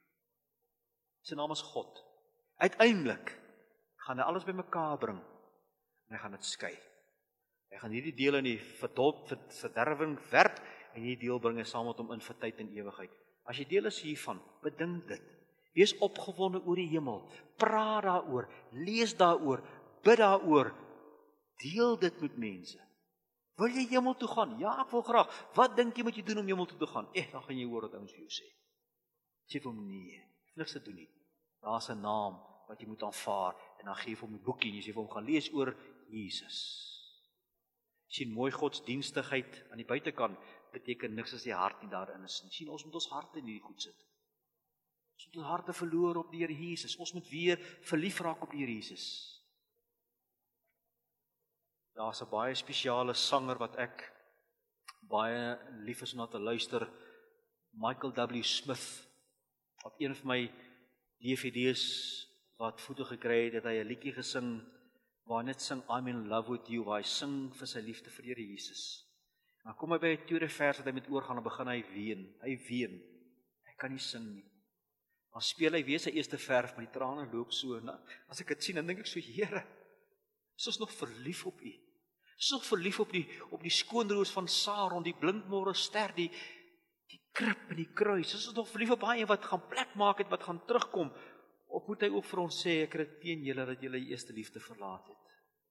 Sy naam is God. Uiteindelik gaan hy alles bymekaar bring en hy gaan dit skei. Hy gaan hierdie deel in die verdorp, verderwing werp en hierdie deel bring hy saam met hom in vir tyd en ewigheid. As jy deel is hiervan, bedink dit. Wees opgewonde oor die hemel. Praat daaroor, lees daaroor, bid daaroor. Deel dit met mense. Wil jy hemel toe gaan? Ja, ek wil graag. Wat dink jy moet jy doen om hemel toe te gaan? Eh, dan gaan jy hoor wat ons vir jou sê. Sê vir hom nee, niks te doen nie. Daar's 'n naam wat jy moet aanvaar, en dan gee jy vir hom 'n boekie, en jy sê vir hom, gaan lees oor Jesus. Jy sien, mooi godsdienstigheid aan die buitekant, beteken niks as die hart nie daarin is. Jy sien, ons moet ons harte in hierdie goed sit. Ons moet ons harte verloor op die Here Jesus, ons moet weer verlief raak op die Here Jesus. Daar's 'n baie spesiale sanger wat ek baie lief is om na te luister, Michael W. Smith, wat een van my D V D's wat voete gekry het, het hy 'n liedjie gesing, waar hy net sing, I'm in love with you, waar hy sing vir sy liefde vir die Here Jesus. En dan kom hy by die tweede vers, wat hy met oorgaan, en begin hy ween, hy ween, hy kan nie sing nie. Dan speel hy weer sy eerste vers, maar die trane loop so, en as ek dit sien, dan dink ek so, Here, is ons nog verlief op U? Is ons nog verlief op die, op die skoonroos van Saron, die blindmôre ster, die, die krib en die kruis, is ons nog verlief op hy wat gaan plek maak het, wat gaan terugkom, of moet hy ook vir ons sê, ek het dit teen julle, dat julle die eerste liefde verlaat het?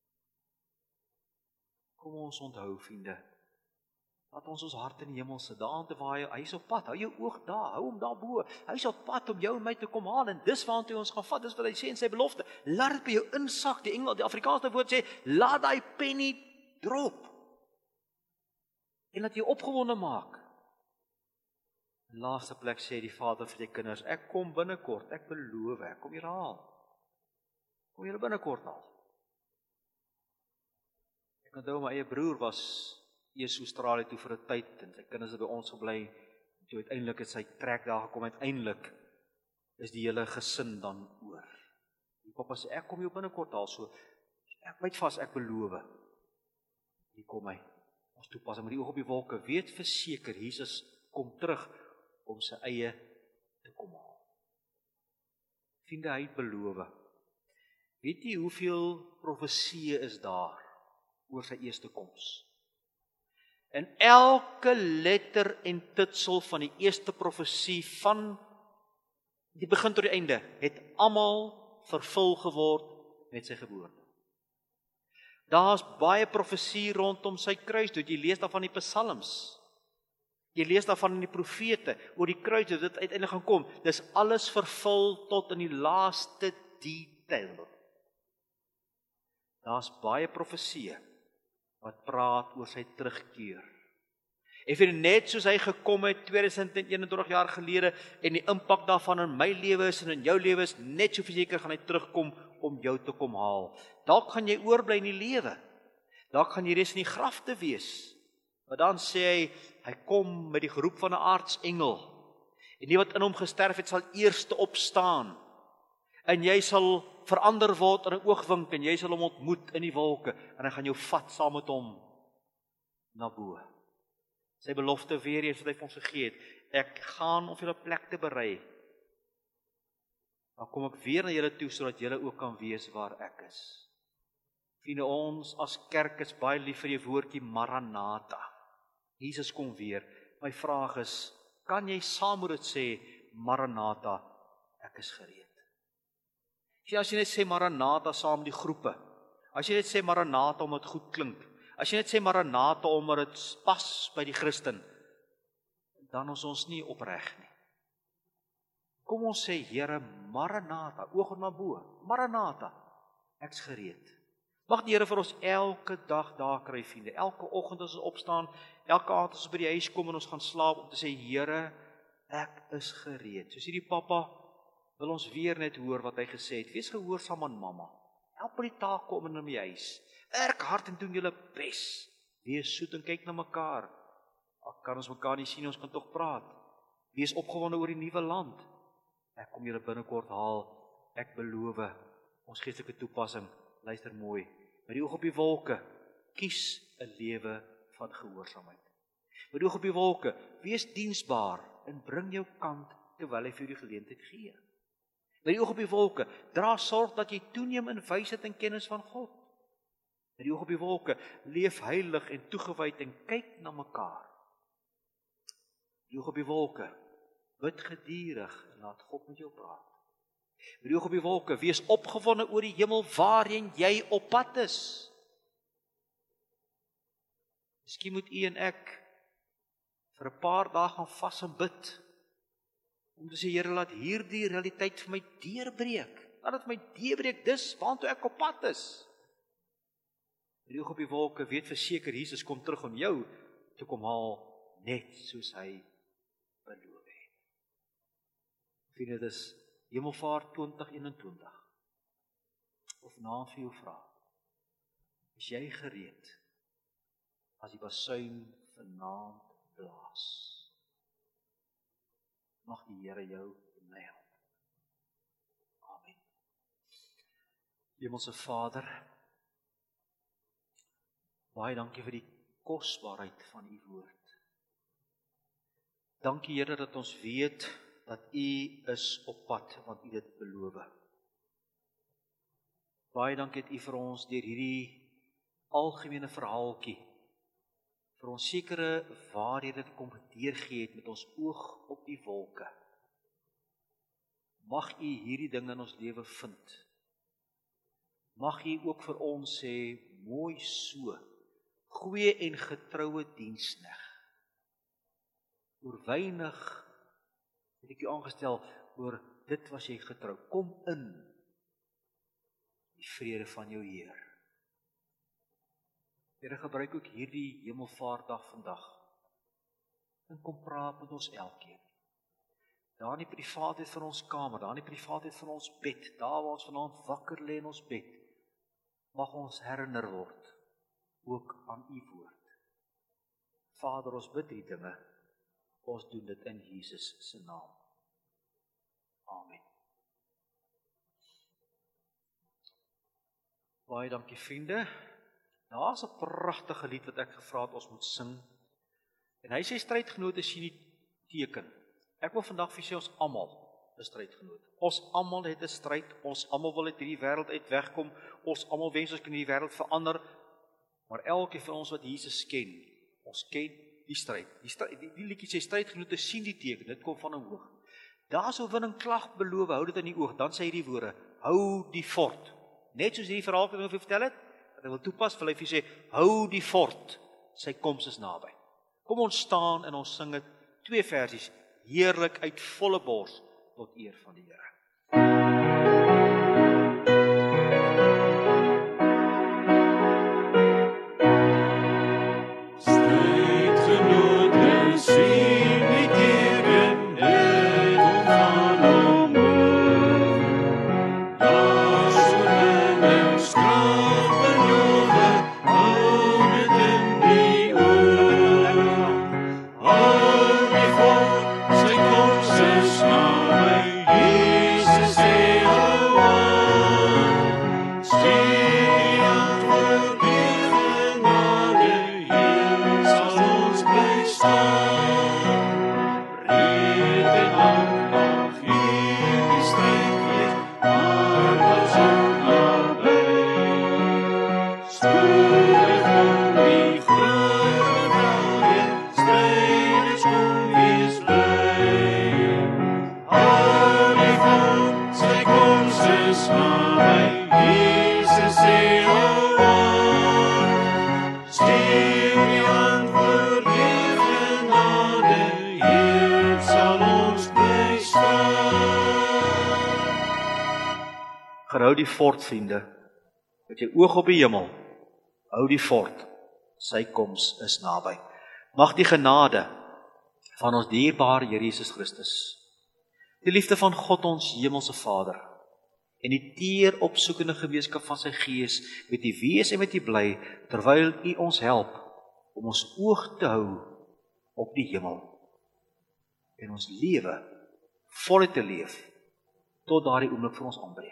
Kom ons onthou, vriende, dat ons ons hart in die hemel sit, daar te waar hy, hy is op pad, hou jou oog daar, hou hom daar bo, hy is op pad om jou en my te kom haal, en dis waar hy ons gaan vat, dis wat hy sê in sy belofte, laat dit by jou insak, die Engel, die Afrikaanse woord sê, laat die penny drop, en laat jy opgewonde maak. In laaste plek sê die Vader vir die kinders, ek kom binnekort, ek beloof, ek kom hier haal. Kom hier binnekort haal. Ek onthou my eie broer was eers Australië toe vir 'n tyd, en sy kinders het by ons gebly, en toe uiteindelik het sy trek daar gekom, uiteindelik is die hele gesin dan oor. Die pappa sê, ek kom jou binnekort haal, so, ek byt vas, ek beloof. Hier kom hy, ons toepas, met die oog op die wolke, weet verseker, Jesus kom terug, om sy eie te kom haal. Vriende, hy het beloof. Weet jy hoeveel profesieë is daar oor sy eerste koms? En elke letter en titsel van die eerste profesie van die begin tot die einde, het almal vervul geword met sy geboorte. Daar's baie profesie rondom sy kruis, dood jy lees daarvan in die psalms. Jy lees daarvan in die profete, oor die kruis, dat dit uiteindelik gaan kom. Dis alles vervul tot in die laaste detail. Daar's baie profesieë wat praat oor sy terugkeer. En vir net soos hy gekom het tweeduisend eenentwintig jaar gelede en die impak daarvan in my lewe is en in jou lewe is, net so verseker gaan hy terugkom om jou te kom haal. Dalk gaan jy oorbly in die lewe. Dalk gaan jy res in die graf te wees. Maar dan sê hy, hy kom met die geroep van 'n aartsengel. En die wat in hom gesterf het, sal eerste opstaan. En jy sal verander word in 'n oogwink en jy sal hom ontmoet in die wolke en hy gaan jou vat saam met hom na bo. Sy belofte weer eens wat hy vir ons gegee het, ek gaan om vir 'n plek te berei. Dan kom ek weer na julle toe sodat julle ook kan wees waar ek is. Vriende, ons as kerk is baie lief vir die woordjie Maranatha. Jesus kom weer. My vraag is, kan jy saam met dit sê Maranatha, ek is gereed? As jy net sê Maranatha saam die groepe, as jy net sê Maranatha omdat dit goed klink, as jy net sê Maranatha omdat dit pas by die Christen, dan is ons nie opreg nie. Kom ons sê, Here, Maranatha, oog na bo, Maranatha, ek's gereed. Mag die Here vir ons elke dag daar kry, vriende, elke oggend as ons opstaan, elke aand as ons by die huis kom en ons gaan slaap, om te sê, Here, ek is gereed. Soos hierdie pappa, wil ons weer net hoor wat hy gesê het. Wees gehoorsaam aan mamma. Help met die take om in die huis. Werk hard en doen julle bes. Wees soet en kyk na mekaar. Al kan ons mekaar nie sien, ons kan tog praat. Wees opgewonde oor die nuwe land. Ek kom julle binnekort haal. Ek beloof, ons geestelike toepassing, luister mooi, met die oog op die wolke, kies 'n lewe van gehoorsaamheid. Met die oog op die wolke, wees diensbaar en bring jou kant terwyl hy vir die geleentheid gee. Met die oog op die wolke, dra sorg dat jy toeneem in wysheid en kennis van God. Met die oog op die wolke, leef heilig en toegewyd en kyk na mekaar. Met die oog op die wolke, bid geduldig en laat God met jou praat. Met die oog op die wolke, wees opgewonde oor die hemel waarheen jy op pad is. Miskien moet u en ek vir 'n paar dae gaan vas en bid, om te sê, Here, laat hierdie realiteit vir my deurbreek. Laat dit vir my deurbreek, dis waartoe ek op pad is. Met die oog op die wolke, weet verseker, Jesus kom terug om jou te kom haal, net soos hy beloof het. Vriende, dit is Hemelvaart twintig eenentwintig. Of na vir jou vra, is jy gereed as die basuin vanaand blaas? Mag die Here jou en my help. Amen. Hemelse Vader, baie dankie vir die kosbaarheid van u woord. Dankie, Here, dat ons weet dat u is op pad, want u dit beloof. Baie dankie dat u vir ons deur hierdie algemene verhaaltjie vir ons sekere waarhede kom deurgee het met ons oog op die wolke. Mag u hierdie dinge in ons lewe vind. Mag u ook vir ons sê, mooi so, goeie en getroue diensknegt. Oor weinig het ek jou aangestel, oor dit was jy getrou. Kom in die vrede van jou Heer. Here, gebruik ook hierdie hemelvaartdag vandag en kom praat met ons elkeen. Daar in die privaatheid van ons kamer, daar in die privaatheid van ons bed, daar waar ons vanaand wakker lê in ons bed, mag ons herinner word ook aan u woord. Vader, ons bid die dinge, ons doen dit in Jesus se naam. Amen. Baie dankie, vriende. Daar's 'n pragtige lied wat ek gevra het ons moet sing. En hy sê strydgenote sien die teken. Ek wil vandag vir sê ons almal 'n strydgenoot. Ons almal het 'n stryd, ons almal wil uit hierdie wêreld uit wegkom, ons almal wens ons kan hierdie wêreld verander, maar elkeen van ons wat Jesus ken, ons ken die stryd. Die, stryd, die, die liedjie sê strydgenote sien die teken, dit kom van 'n oog. Daar is oorwinning klag beloof, hou dit in die oog, dan sê hy die woorde, hou die fort. Net soos hierdie verhaal wat ek nou vertel het, wat hy wil toepas, wil hy vir sê, hou die fort, sy koms is naby. Kom ons staan en ons sing dit, twee versies, heerlik uit volle bors, tot eer van die Here. Strydgenote sien die teken, dit kom van hom oor. Daar oorwinning straf beloof, hou dit in die oor. Hou die fort, sy koms is naby, Jesus sê hou aan. Stuur die antwoord die genade, hier sal ons bly staan. Breed en lang nog hier die strijd lig, maar was ook nabij. Spoedig kom die groot medaille, strijders kom wees bly. Hou die fort, sy koms is naby, Jesus sê hou aan. Stuur die antwoord die genade, hier sal ons bly staan. Gaan hou die fort, vriende, met jou oog op die hemel, hou die fort, sy koms is naby. Mag die genade van ons dierbare Here Jesus Christus, die liefde van God ons hemelse Vader, en die teer opsoekende gemeenskap van sy Gees, met die wees en met die bly, terwyl U ons help, om ons oog te hou op die hemel, en ons lewe voluit te leef, tot daardie oomblik vir ons aanbreek.